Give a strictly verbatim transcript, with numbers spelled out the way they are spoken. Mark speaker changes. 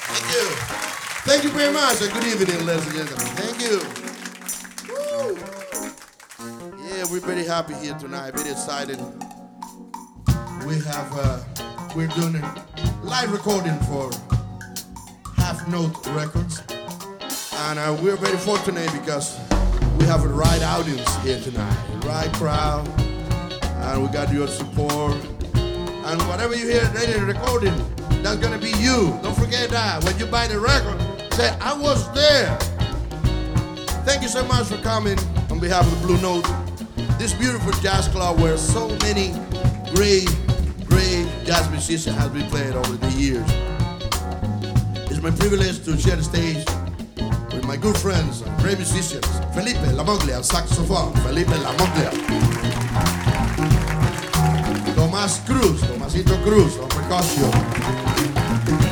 Speaker 1: Thank you. Thank you very much, and good evening, ladies and gentlemen. Thank you. Woo. Yeah, we're very happy here tonight, very excited. We have, uh, we're doing a live recording for Half Note Records. And uh, we're very fortunate because we have a right audience here tonight, a right crowd, and we got your support. And whatever you hear in the recording, that's gonna be you. Don't forget that. When you buy the record, say, I was there. Thank you so much for coming on behalf of the Blue Note. This beautiful jazz club where so many great, great jazz musicians have been played over the years. It's my privilege to share the stage with my good friends, great musicians, Felipe Lamoglia, saxophone, Felipe Lamoglia. Tomás Cruz, Tomasito Cruz, on percussion.